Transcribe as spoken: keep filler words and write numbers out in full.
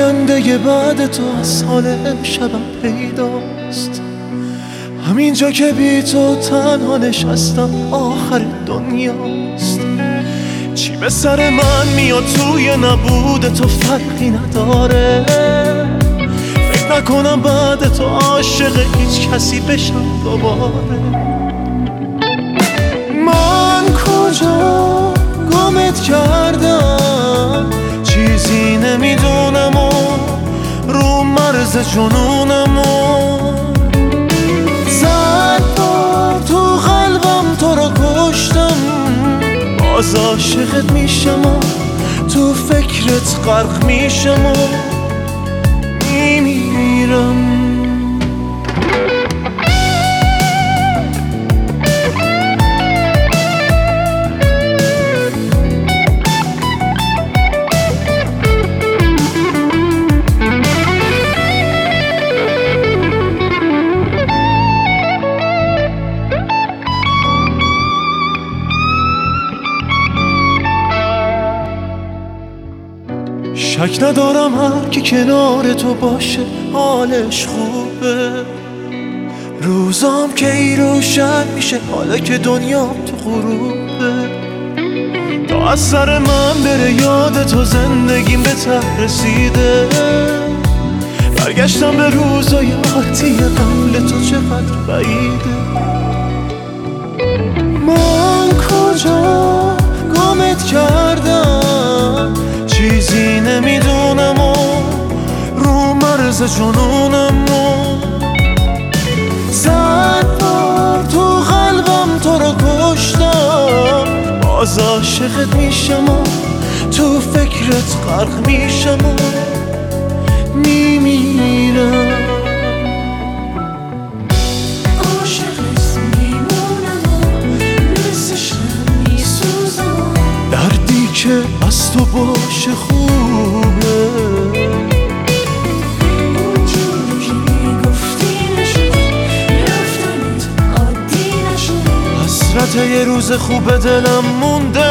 آینده بعد تو از حال شبم پیداست. همینجا که بی تو تنها نشستم آخر دنیاست. چی به سر من میاد توی نبود تو فرقی نداره. فکر نکنم بعد تو عاشق هیچ کسی بشم دوباره. من کجا گمت کردم چیزی نمیدونم و رو مرز جنونم و زد بار تو قلبم تو رو کشتم. باز عاشقت میشم و تو فکرت غرق میشم و میمیرم. شک ندارم هر کی کنار تو باشه حالش خوبه. روزام که ای روشن میشه حالا که دنیام تو غروبه. تا از سر من بره یاد تو زندگیم به ته رسیده. برگشتم به روزای عادی قبل تو چقدر بعیده. من کجا گمت کردم چیزی نمیدونم و رو مرز جنونم و زد بار تو قلبم تو رو کشتم. باز عاشقت میشم و تو فکرت غرق میشم و میمیرم. عاشقت میمونم و مثلش نمیسوزم. دردی که از تو باشه خوبه. اونجوری که گفتی نشد رفتنت عادی نشد. حسرت یه روز خوب دلم مونده.